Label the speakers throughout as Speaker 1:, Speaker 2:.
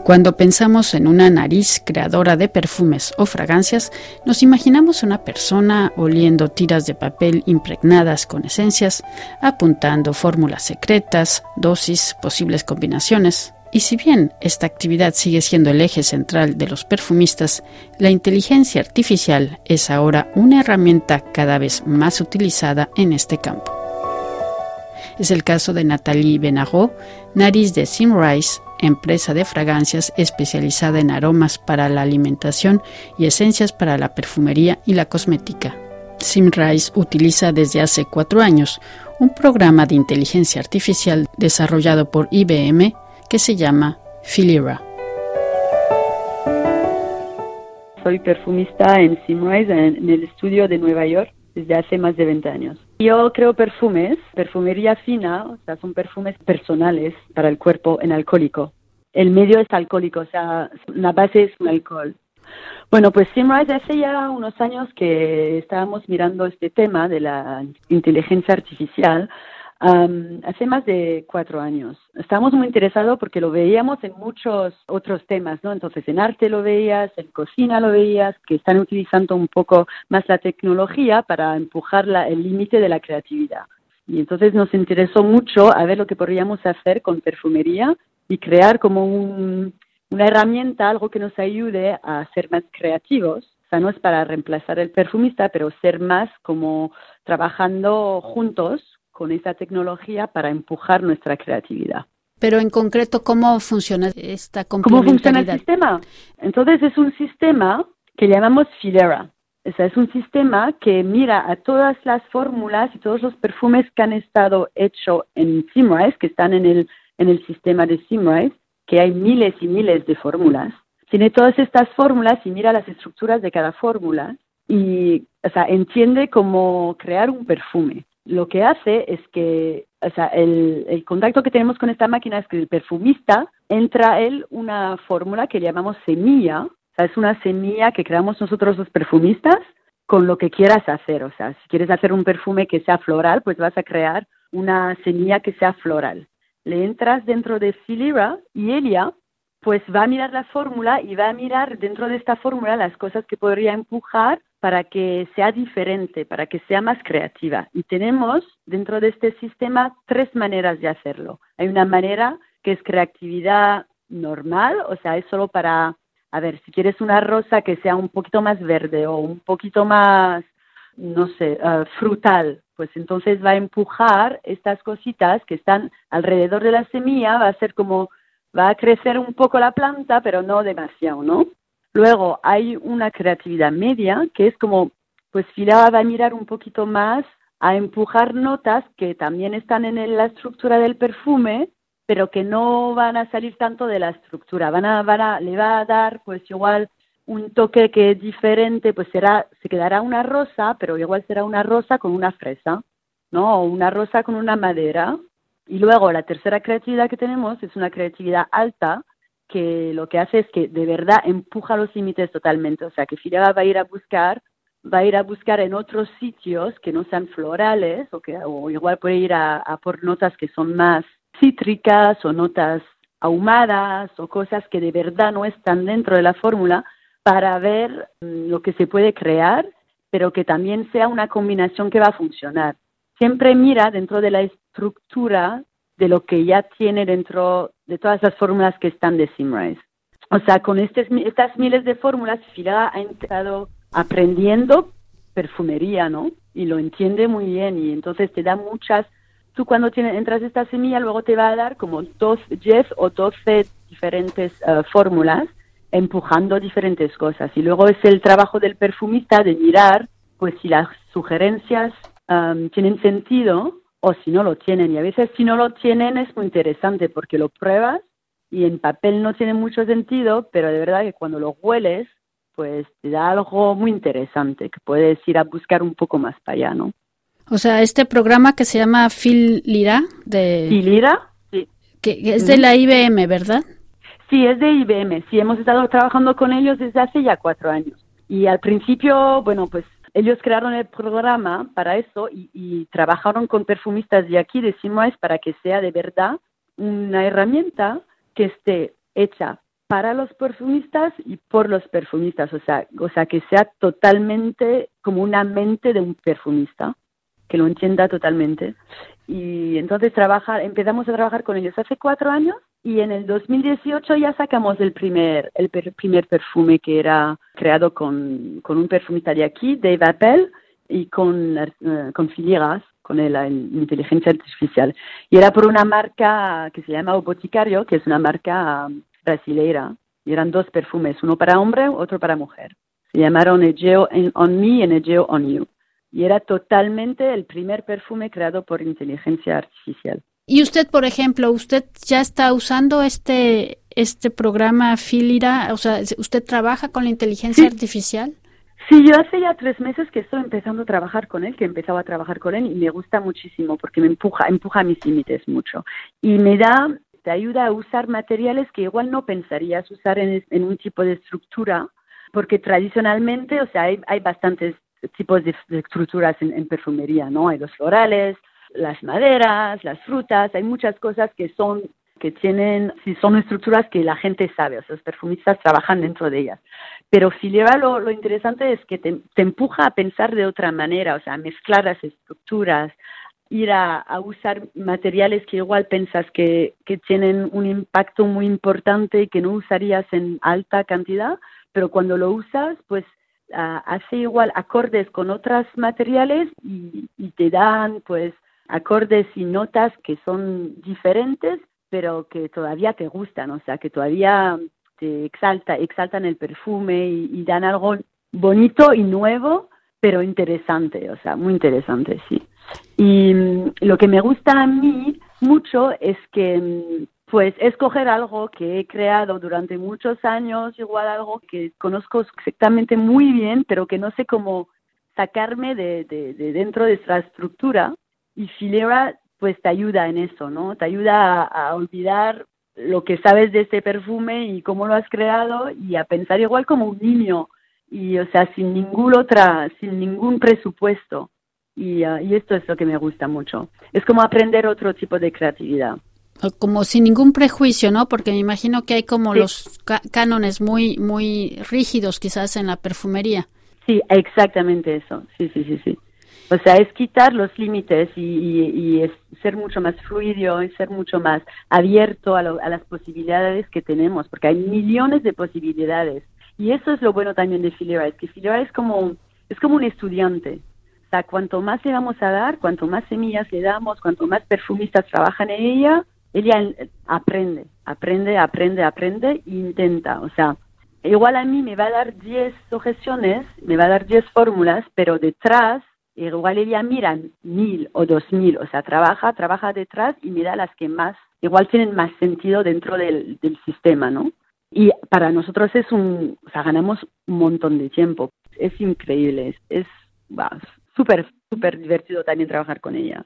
Speaker 1: Cuando pensamos en una nariz creadora de perfumes o fragancias, nos imaginamos una persona oliendo tiras de papel impregnadas con esencias, apuntando fórmulas secretas, dosis, posibles combinaciones. Y si bien esta actividad sigue siendo el eje central de los perfumistas, la inteligencia artificial es ahora una herramienta cada vez más utilizada en este campo. Es el caso de Nathalie Benarraud, nariz de Symrise, empresa de fragancias especializada en aromas para la alimentación y esencias para la perfumería y la cosmética. Symrise utiliza desde hace 4 años un programa de inteligencia artificial desarrollado por IBM que se llama Filera.
Speaker 2: Soy perfumista en Symrise, en el estudio de Nueva York, desde hace más de 20 años. Yo creo perfumes, perfumería fina, o sea, son perfumes personales para el cuerpo en alcohólico. El medio es alcohólico, o sea, la base es un alcohol. Bueno, pues Symrise hace ya unos años que estábamos mirando este tema de la inteligencia artificial. Hace más de 4 años. Estábamos muy interesados porque lo veíamos en muchos otros temas, ¿no? Entonces, en arte lo veías, en cocina lo veías, que están utilizando un poco más la tecnología para empujar el límite de la creatividad. Y entonces nos interesó mucho a ver lo que podríamos hacer con perfumería y crear como una herramienta, algo que nos ayude a ser más creativos. O sea, no es para reemplazar al perfumista, pero ser más como trabajando juntos con esa tecnología para empujar nuestra creatividad.
Speaker 1: Pero en concreto, ¿cómo funciona esta complementariedad?
Speaker 2: ¿Cómo funciona el sistema? Entonces es un sistema que llamamos Filera. O sea, es un sistema que mira a todas las fórmulas y todos los perfumes que han estado hechos en Symrise, que están en el sistema de Symrise, que hay miles y miles de fórmulas. Tiene todas estas fórmulas y mira las estructuras de cada fórmula y, o sea, entiende cómo crear un perfume. Lo que hace es que, o sea, el contacto que tenemos con esta máquina es que el perfumista entra a él una fórmula que llamamos semilla. O sea, es una semilla que creamos nosotros los perfumistas con lo que quieras hacer. O sea, si quieres hacer un perfume que sea floral, pues vas a crear una semilla que sea floral. Le entras dentro de Filera y ella pues va a mirar la fórmula y va a mirar dentro de esta fórmula las cosas que podría empujar para que sea diferente, para que sea más creativa. Y tenemos dentro de este sistema 3 maneras de hacerlo. Hay una manera que es creatividad normal, o sea, es solo para, a ver, si quieres una rosa que sea un poquito más verde o un poquito más, no sé, frutal, pues entonces va a empujar estas cositas que están alrededor de la semilla, va a crecer un poco la planta, pero no demasiado, ¿no? Luego hay una creatividad media, que es como, pues Filera va a mirar un poquito más a empujar notas que también están en la estructura del perfume, pero que no van a salir tanto de la estructura. Le va a dar, pues igual, un toque que es diferente, pues se quedará una rosa, pero igual será una rosa con una fresa, ¿no? O una rosa con una madera. Y luego la tercera creatividad que tenemos es una creatividad alta, que lo que hace es que de verdad empuja los límites totalmente. O sea, que Filera va a ir a buscar en otros sitios que no sean florales, o igual puede ir a por notas que son más cítricas o notas ahumadas o cosas que de verdad no están dentro de la fórmula para ver lo que se puede crear, pero que también sea una combinación que va a funcionar. Siempre mira dentro de la estructura de lo que ya tiene dentro de todas las fórmulas que están de Symrise. O sea, con estas miles de fórmulas, Filera ha entrado aprendiendo perfumería, ¿no? Y lo entiende muy bien y entonces te da muchas. Tú cuando entras esta semilla, luego te va a dar como 10 o 12 diferentes fórmulas empujando diferentes cosas. Y luego es el trabajo del perfumista de mirar, pues si las sugerencias tienen sentido o si no lo tienen. Y a veces si no lo tienen es muy interesante porque lo pruebas y en papel no tiene mucho sentido, pero de verdad que cuando lo hueles, pues te da algo muy interesante que puedes ir a buscar un poco más para allá, ¿no?
Speaker 1: O sea, este programa que se llama Filera,
Speaker 2: Filera, sí.
Speaker 1: Que es de la IBM, ¿verdad?
Speaker 2: Sí, es de IBM. Sí, hemos estado trabajando con ellos desde hace ya 4 años. Y al principio, bueno, pues ellos crearon el programa para eso y trabajaron con perfumistas de aquí, de Symrise, para que sea de verdad una herramienta que esté hecha para los perfumistas y por los perfumistas, o sea que sea totalmente como una mente de un perfumista, que lo entienda totalmente. Y entonces empezamos a trabajar con ellos hace 4 años y en el 2018 ya sacamos el primer perfume que era creado con un perfumista de aquí, Dave Appel, y con Filiera, con la inteligencia artificial. Y era por una marca que se llama O Boticario, que es una marca brasileira. Y eran 2 perfumes, uno para hombre, otro para mujer. Se llamaron Egeo on Me y Egeo on You. Y era totalmente el primer perfume creado por inteligencia artificial.
Speaker 1: Y usted, por ejemplo, ¿usted ya está usando este programa Filiera? O sea, ¿usted trabaja con la inteligencia artificial?
Speaker 2: Sí, yo hace ya 3 meses que estoy empezando a trabajar con él, que empezaba a trabajar con él y me gusta muchísimo porque me empuja a mis límites mucho. Y te ayuda a usar materiales que igual no pensarías usar en un tipo de estructura, porque tradicionalmente, o sea, hay bastantes tipos de estructuras en perfumería, ¿no? Hay los florales, las maderas, las frutas, hay muchas cosas que son estructuras que la gente sabe, o sea, los perfumistas trabajan dentro de ellas. Pero Filiera lo interesante es que te empuja a pensar de otra manera, o sea, a mezclar las estructuras, ir a usar materiales que igual piensas que tienen un impacto muy importante y que no usarías en alta cantidad, pero cuando lo usas, pues hace igual acordes con otros materiales y te dan pues acordes y notas que son diferentes, pero que todavía te gustan, o sea, que todavía te exaltan el perfume y dan algo bonito y nuevo, pero interesante, o sea, muy interesante, sí. Y lo que me gusta a mí mucho es que pues escoger algo que he creado durante muchos años, igual algo que conozco exactamente muy bien, pero que no sé cómo sacarme de dentro de esa estructura. Y Filiera pues te ayuda en eso, ¿no? Te ayuda a olvidar lo que sabes de ese perfume y cómo lo has creado y a pensar igual como un niño y, o sea, sin ningún presupuesto. Y esto es lo que me gusta mucho. Es como aprender otro tipo de creatividad.
Speaker 1: Como sin ningún prejuicio, ¿no? Porque me imagino que hay como
Speaker 2: Sí.
Speaker 1: los cánones muy, muy rígidos quizás en la perfumería.
Speaker 2: Sí, exactamente eso. Sí. O sea, es quitar los límites y es ser mucho más fluido y ser mucho más abierto a las posibilidades que tenemos, porque hay millones de posibilidades. Y eso es lo bueno también de Filiera, es que Filiera es como un estudiante. O sea, cuanto más le vamos a dar, cuanto más semillas le damos, cuanto más perfumistas trabajan en ella aprende e intenta. O sea, igual a mí me va a dar 10 objeciones, me va a dar 10 fórmulas, pero detrás, igual ella mira 1.000 o 2.000, o sea, trabaja detrás y mira las que más, igual tienen más sentido dentro del sistema, ¿no? Y para nosotros o sea, ganamos un montón de tiempo. Es increíble, es súper, súper divertido también trabajar con ella.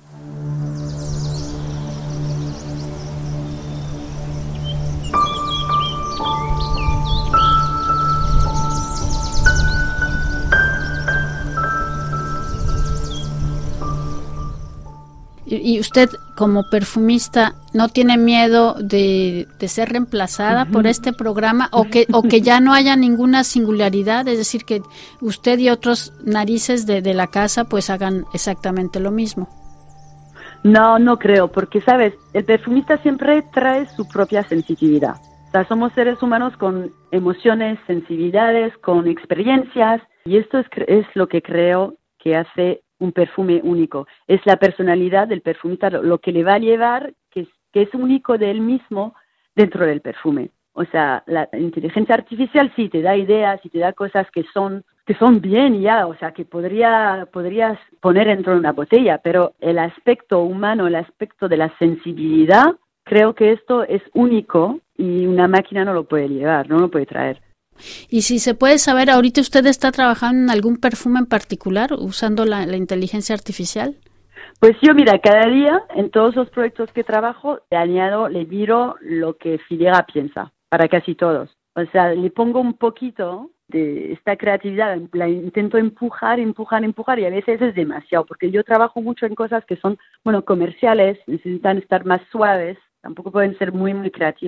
Speaker 1: Y usted, como perfumista, ¿no tiene miedo de ser reemplazada por este programa o que ya no haya ninguna singularidad? Es decir, que usted y otros narices de la casa pues hagan exactamente lo mismo.
Speaker 2: No creo, porque, ¿sabes? El perfumista siempre trae su propia sensitividad. O sea, somos seres humanos con emociones, sensibilidades, con experiencias, y esto es lo que creo que hace un perfume único. Es la personalidad del perfumista, lo que le va a llevar, que es único de él mismo dentro del perfume. O sea, la inteligencia artificial sí te da ideas y te da cosas que son bien ya, o sea, que podrías poner dentro de una botella, pero el aspecto humano, el aspecto de la sensibilidad, creo que esto es único y una máquina no lo puede llevar, no lo puede traer.
Speaker 1: Y si se puede saber, ¿ahorita usted está trabajando en algún perfume en particular usando la inteligencia artificial?
Speaker 2: Pues yo, mira, cada día en todos los proyectos que trabajo le miro lo que Filiera piensa, para casi todos. O sea, le pongo un poquito de esta creatividad, la intento empujar y a veces es demasiado, porque yo trabajo mucho en cosas que son, comerciales, necesitan estar más suaves, tampoco pueden ser muy, muy creativas.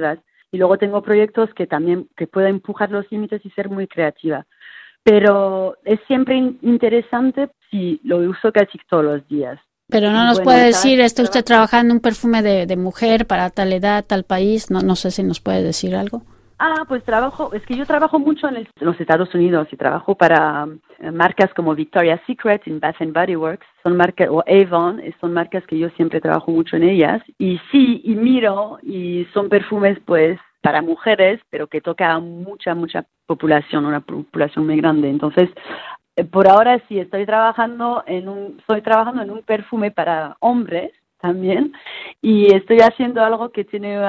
Speaker 2: y luego tengo proyectos que también que puedo empujar los límites y ser muy creativa. Pero es siempre interesante si lo uso casi todos los días.
Speaker 1: Pero no
Speaker 2: Y
Speaker 1: nos
Speaker 2: bueno,
Speaker 1: puede decir, ¿está usted trabajando un perfume de mujer para tal edad, tal país? No sé si nos puede decir algo.
Speaker 2: Pues es que yo trabajo mucho en los Estados Unidos y trabajo para marcas como Victoria's Secret y Bath and Body Works, son marcas, o Avon, son marcas que yo siempre trabajo mucho en ellas. Y sí, y miro, y son perfumes pues para mujeres, pero que toca a mucha población, una población muy grande. Entonces, por ahora sí, estoy trabajando en un perfume para hombres también, y estoy haciendo algo que tiene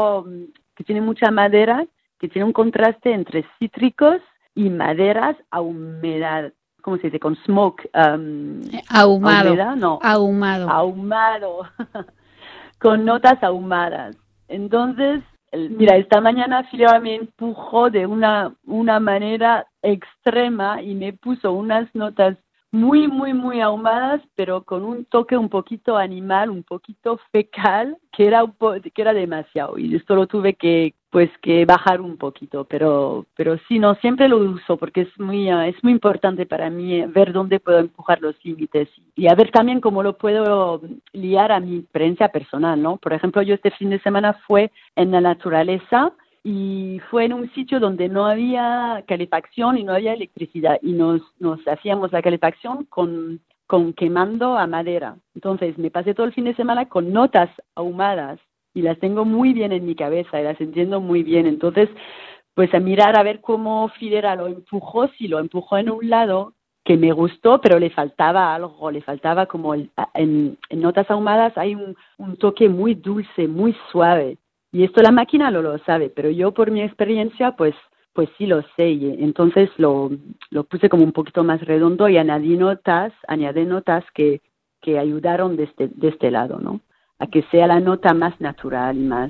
Speaker 2: mucha madera, que tiene un contraste entre cítricos y maderas a humedad. ¿Cómo se dice? Con smoke.
Speaker 1: Ahumado.
Speaker 2: Humedad, no. Ahumado. Con notas ahumadas. Entonces, mira, esta mañana Filera me empujó de una manera extrema y me puso unas notas muy ahumadas, pero con un toque un poquito animal, un poquito fecal, que era demasiado. Y esto lo tuve que bajar un poquito, pero sí, no, siempre lo uso porque es muy importante para mí ver dónde puedo empujar los límites y a ver también cómo lo puedo liar a mi experiencia personal, ¿no? Por ejemplo, yo este fin de semana fue en la naturaleza y fue en un sitio donde no había calefacción y no había electricidad y nos hacíamos la calefacción con quemando a madera. Entonces me pasé todo el fin de semana con notas ahumadas y las tengo muy bien en mi cabeza y las entiendo muy bien. Entonces, pues a mirar a ver cómo Filera lo empujó, si lo empujó en un lado que me gustó, pero le faltaba algo, le faltaba como en notas ahumadas hay un toque muy dulce, muy suave. Y esto la máquina lo sabe, pero yo por mi experiencia, pues sí lo sé. Y entonces lo puse como un poquito más redondo y añadí notas que ayudaron de este lado, ¿no? A que sea la nota más natural, más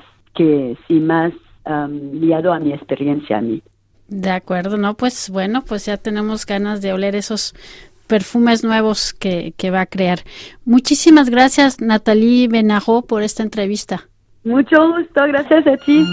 Speaker 2: liado a mi experiencia a mí.
Speaker 1: De acuerdo, ¿no? Pues bueno, pues ya tenemos ganas de oler esos perfumes nuevos que va a crear. Muchísimas gracias, Nathalie Benago, por esta entrevista.
Speaker 2: Mucho gusto, gracias a ti.